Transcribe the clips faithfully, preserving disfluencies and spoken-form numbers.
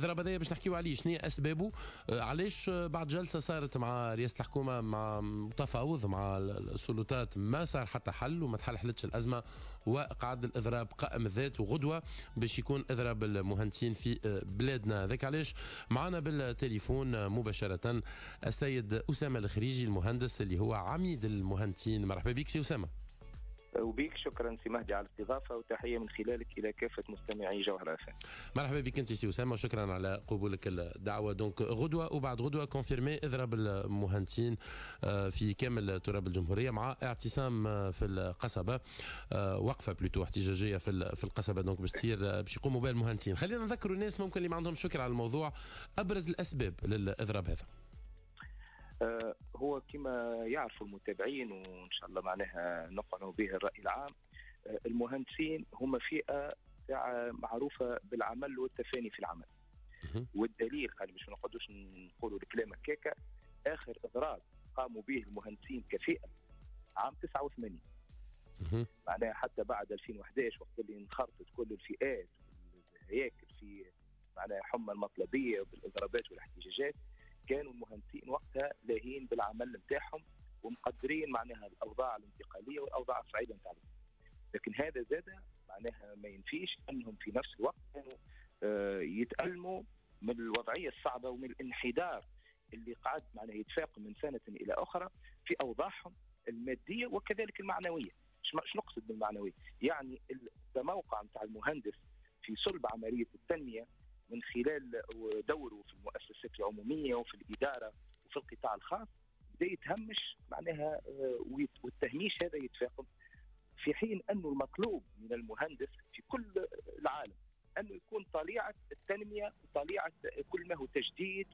الاضراب هذايا باش نحكيو عليه شنو هي اسبابه، آه علاش بعد جلسه صارت مع رئاسه الحكومه مع تفاوض مع السلطات ما صار حتى حل وما تحلحلتش الازمه، وقعد الاضراب قائم الذات، وغدوه باش يكون اضراب المهندسين في بلادنا. ذاك علاش معنا بالتليفون مباشره السيد اسامه الخريجي المهندس اللي هو عميد المهندسين. مرحبا بك سي اسامه. وبيك شكرا سي مهدي على الاستضافه، وتحيه من خلالك الى كافه مستمعي جوهر اف ام. مرحبا بك انت سي اسامه وشكرا على قبولك الدعوه. دونك غدوه وبعد غدوه كونفيرمي اضراب المهندسين في كامل تراب الجمهوريه مع اعتصام في القصبه، وقفه بلوتو احتجاجيه في في القصبه. دونك باش تصير باش يقوموا بها المهندسين. خلينا نذكروا الناس ممكن اللي ما عندهمش فكره على الموضوع ابرز الاسباب للاضراب هذا. آه هو كما يعرفوا المتابعين وان شاء الله معناها نقنعوا به الراي العام، آه المهندسين هم فئه معروفه بالعمل والتفاني في العمل. والدليل قال باش ما نقعدوش نقولوا الكلام هكاكا، اخر اضراب قاموا به المهندسين كفئه عام تسعة وثمانين. معناها حتى بعد ألفين وأحد عشر وقت اللي انخرطت كل الفئات والهياكل في معناها حمى المطلبيه وبالاضرابات والاحتجاجات، كانوا المهندسين وقتها لاهين بالعمل نتاعهم ومقدرين معناها الاوضاع الانتقاليه والاوضاع الصعيبه نتاعهم. لكن هذا زاد معناها ما ينفيش انهم في نفس الوقت كانوا آه يتألموا من الوضعيه الصعبه ومن الانحدار اللي قعد معناها يتفاقم من سنه الى اخرى في اوضاعهم الماديه وكذلك المعنويه. شنو نقصد بالمعنويه؟ يعني التموقع نتاع المهندس في صلب عمليه التنميه من خلال دوره في المؤسسات العموميه وفي الاداره وفي القطاع الخاص بدا يتهمش معناها، والتهميش هذا يتفاقم في حين انه المطلوب من المهندس في كل العالم انه يكون طليعه التنميه وطليعه كل ما هو تجديد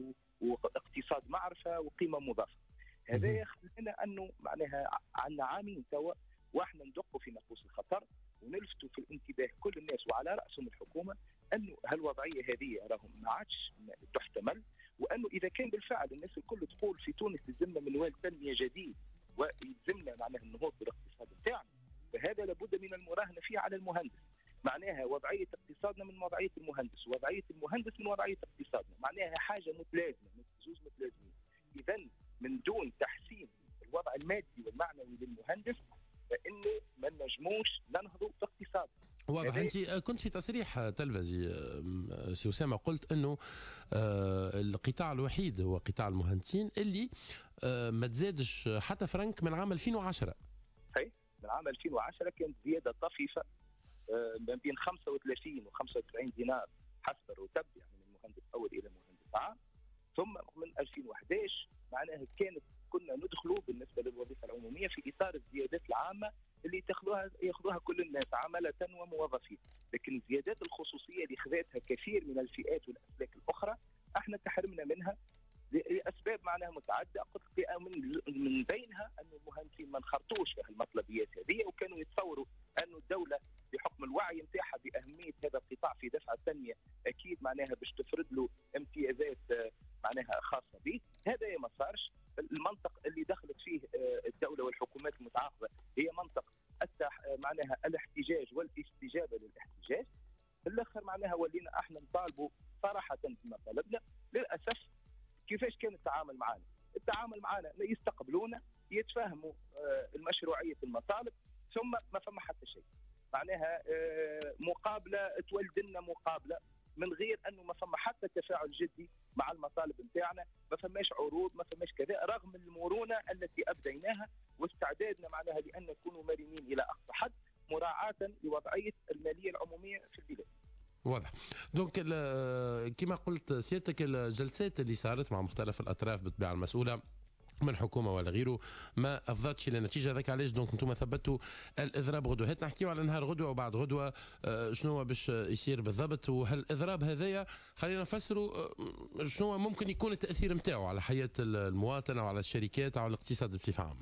واقتصاد معرفه وقيمه مضافه. هذا يخلينا انه معناها عندنا عامين توا واحنا ندقوا في ناقوس الخطر ونلفتوا في الانتباه كل الناس وعلى راسهم الحكومه انه هالوضعيه هذه راهم ما عادش تحتمل، وانه اذا كان بالفعل الناس الكل تقول في تونس لازمنا منوال تنميه جديد ويلزمنا معناها النهوض بالاقتصاد بتاعنا، فهذا لابد من المراهنه فيه على المهندس. معناها وضعيه اقتصادنا من وضعيه المهندس، ووضعيه المهندس من وضعيه اقتصادنا، معناها حاجه متلازمه، زوج متلازمين. اذا من دون تحسين الوضع المادي والمعنوي للمهندس فانه ما نجموش ننهضوا باقتصاد. واضح. انت كنت في تصريح تلفزي سي اسامه قلت انه القطاع الوحيد هو قطاع المهندسين اللي ما تزادش حتى فرنك من عام ألفين وعشرة. صحيح، من عام ألفين وعشرة كانت زياده طفيفه ما بين خمسة وثلاثين وخمسة وتسعين دينار حسب الرتب، يعني من مهندس اول الى مهندس عام. ثم من ألفين وأحد عشر معناها كانت كنا ندخلوا بالنسبه للوظيفه العموميه في اطار الزيادات العامه اللي تاخذوها ياخذوها كل الناس عماله وموظفين. لكن الزيادات الخصوصيه اللي خذتها كثير من الفئات والاسلاك الاخرى احنا تحرمنا منها لاسباب معناها متعدده، قلت من من بينها ان المهندسين ما انخرطوش في المطلبيات هذه، وكانوا يتصوروا أن الدوله بحكم الوعي نتاعها باهميه هذا القطاع في دفع التنميه اكيد معناها باش تفرض له امتيازات معناها خاصه به. هذا ما صارش. المنطق اللي دخلت فيه الدوله والحكومات المتعاقبه هي منطق معناها الاحتجاج والاستجابه للاحتجاج. في الاخر معناها ولينا احنا نطالبوا صراحه بما طلبنا. للاسف كيفاش كان التعامل معنا؟ التعامل معنا يستقبلونا يتفاهموا المشروعيه المطالب ثم ما فما حتى شيء. معناها مقابله تولد لنا مقابله من غير انه ما فما حتى تفاعل جدي مع المطالب نتاعنا، ما فماش عروض، ما فماش كذا، رغم المرونه التي ابديناها واستعدادنا معناها لان نكونوا مرنين الى اقصى حد مراعاه لوضعيه الماليه العموميه في البلاد. واضح. دونك كما قلت سيادتك الجلسات اللي صارت مع مختلف الاطراف بالطبيعه المسؤوله من حكومه ولا غيره ما افضتش الى نتيجه. ذاك علاش دونك انتم ثبتوا الاضراب غدوه. هات نحكيو على نهار غدوه وبعد غدوه شنو باش يصير بالضبط، وهل الاضراب هذايا خلينا نفسروا شنو ممكن يكون التاثير نتاعو على حياه المواطن او على الشركات او على الاقتصاد بصفه عامه.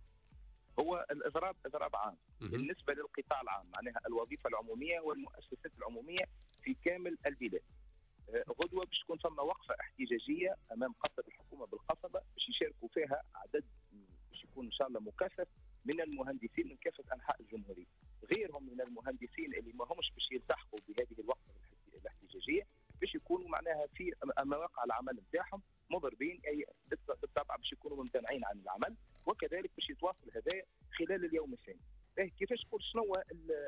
هو الاضراب اضراب عام بالنسبه للقطاع العام، معناها الوظيفه العموميه والمؤسسات العموميه في كامل البلاد. غدوه باش تكون ثم وقفه احتجاجيه امام قصر الحكومه بالقصبه باش يشاركوا فيها عدد باش يكون ان شاء الله مكثف من المهندسين من كافه انحاء الجمهوريه، غيرهم من المهندسين اللي ما همش باش يلتحقوا بهذه الوقفه الاحتجاجيه باش يكونوا معناها في مواقع العمل نتاعهم مضربين، اي بالطبع باش يكونوا ممتنعين عن العمل، وكذلك باش يتواصل هذا خلال اليوم الثاني. كيفاش نقول شنو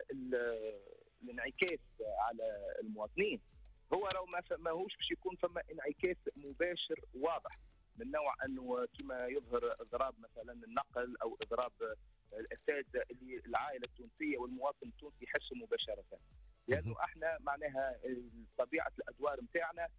الانعكاس على المواطنين؟ هو لو ما ماهوش باش يكون فما انعكاس مباشر واضح من نوع انه كما يظهر اضراب مثلا النقل او اضراب الاساتذه اللي العائله التونسيه والمواطن التونسي يحسوا مباشره، لانه احنا معناها طبيعه الادوار نتاعنا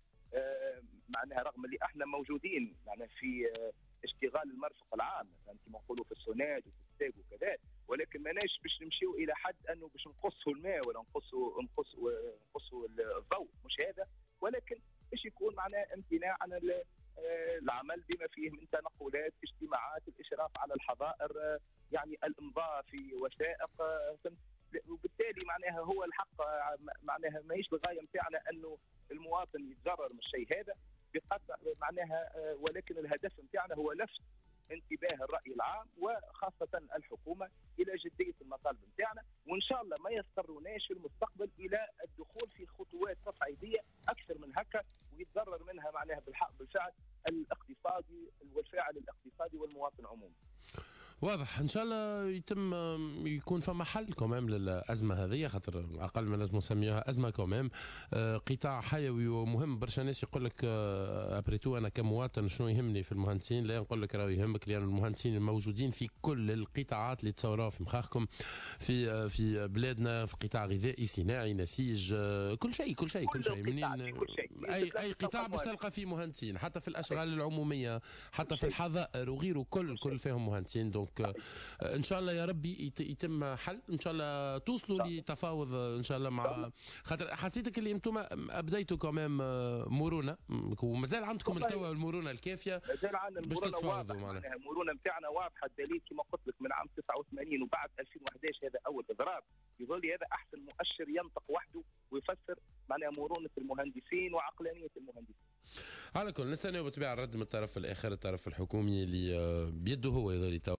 معناها رغم اللي احنا موجودين معناها في اشتغال المرفق العام مثلا كما نقولوا في السوناد وفي الستاج وكذا، ولكن ماناش باش نمشيو الى حد انه باش نقصوا الماء ولا نقصوا نقصوا نقصوا الضوء، مش هذا، ولكن باش يكون معناه امتناع عن العمل بما فيه من تنقلات، اجتماعات، الاشراف على الحظائر، يعني الامضاء في وثائق، وبالتالي معناها هو الحق معناها ماهيش الغايه نتاعنا انه المواطن يتضرر من الشيء هذا بقطع معناها، ولكن الهدف نتاعنا هو لفت انتباه الراي العام وخاصه الحكومه الى جديه المطالب نتاعنا، وان شاء الله ما يضطروناش في المستقبل الى الدخول في خطوات تصعيديه اكثر من هكا ويتضرر منها معناها بالحق بالفعل الاقتصادي والفاعل الاقتصادي والمواطن عموما. واضح. ان شاء الله يتم يكون فما حل كمان للازمه هذه، خاطر اقل ما لازم نسميها ازمه كمان. قطاع حيوي ومهم برشا. ناس يقول لك ابريتو انا كمواطن شنو يهمني في المهندسين؟ لا نقول لك راه يهمك، لان المهندسين الموجودين في كل القطاعات اللي تصوروها في مخاخكم في في بلادنا، في قطاع غذائي صناعي نسيج كل شيء كل شيء كل شيء منين اي اي قطاع باش تلقى فيه مهندسين، حتى في الاشغال العموميه، حتى في الحظائر وغيره، كل كل فيهم مهندسين. دونك ان شاء الله يا ربي يتم حل، ان شاء الله توصلوا لتفاوض ان شاء الله مع، خاطر حسيتك اللي انتم ابديتوا كمان مرونه ومازال عندكم التوا المرونه الكافيه مازال عندنا باش تتفاوضوا معناها المرونه نتاعنا واضحه. الدليل كما قلت لك من عام تسعة وثمانين وبعد ألفين وأحد عشر هذا اول اضراب، يظل هذا احسن مؤشر ينطق وحده ويفسر معناها مرونه المهندسين وعقلانيه المهندسين. على كل نستناو بطبيعه الرد من الطرف الاخر، الطرف الحكومي اللي بيده هو يظل